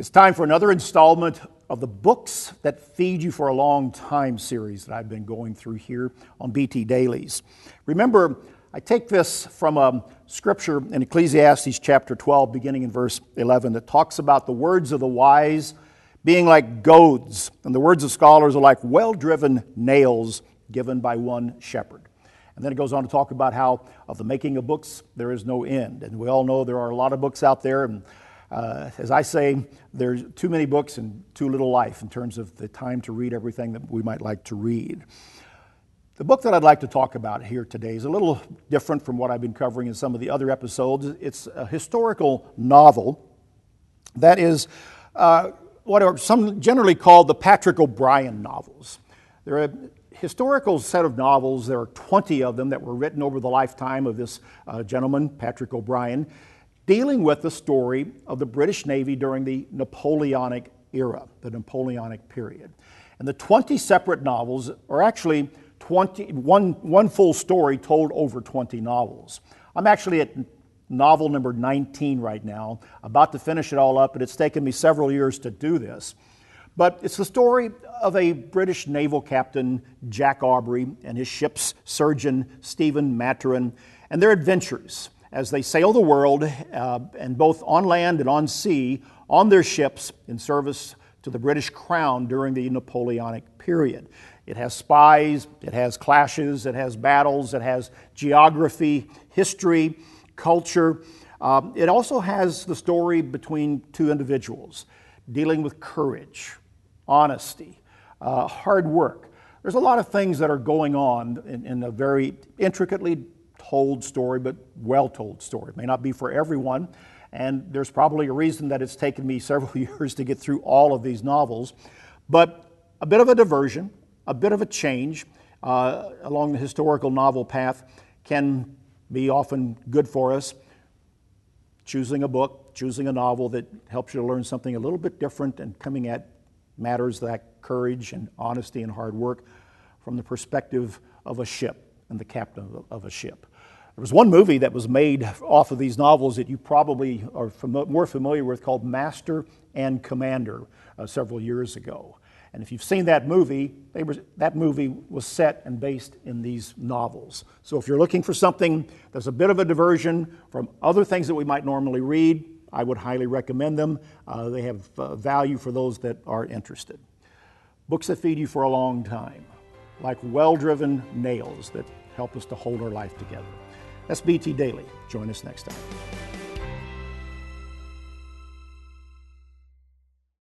It's time for another installment of the Books That Feed You for a Long Time series that I've been going through here on BT Dailies. Remember, I take this from a scripture in Ecclesiastes chapter 12, beginning in verse 11, that talks about the words of the wise being like goads, and the words of scholars are like well-driven nails given by one shepherd. And then it goes on to talk about how of the making of books there is no end. And we all know there are a lot of books out there, and as I say, there's too many books and too little life in terms of the time to read everything that we might like to read. The book that I'd like to talk about here today is a little different from what I've been covering in some of the other episodes. It's a historical novel that is what are some generally called the Patrick O'Brian novels. They're a historical set of novels. There are 20 of them that were written over the lifetime of this gentleman, Patrick O'Brian, dealing with the story of the British Navy during the Napoleonic era, the Napoleonic period. And the 20 separate novels are actually one full story told over 20 novels. I'm actually at novel number 19 right now, about to finish it all up, and it's taken me several years to do this. But it's the story of a British naval captain, Jack Aubrey, and his ship's surgeon, Stephen Maturin, and their adventures as they sail the world, and both on land and on sea, on their ships in service to the British Crown during the Napoleonic period. It has spies, it has clashes, it has battles, it has geography, history, culture. It also has the story between two individuals dealing with courage, honesty, hard work. There's a lot of things that are going on in a very intricately told story, but well-told story. It may not be for everyone, and there's probably a reason that it's taken me several years to get through all of these novels, but a bit of a diversion, a bit of a change along the historical novel path can be often good for us. Choosing a book, choosing a novel that helps you to learn something a little bit different and coming at matters like courage and honesty and hard work from the perspective of a ship and the captain of a ship. There was one movie that was made off of these novels that you probably are more familiar with called Master and Commander several years ago. And if you've seen that movie, that movie was set and based in these novels. So if you're looking for something that's a bit of a diversion from other things that we might normally read, I would highly recommend them. They have value for those that are interested. Books that feed you for a long time, like well-driven nails that help us to hold our life together. That's BT Daily. Join us next time.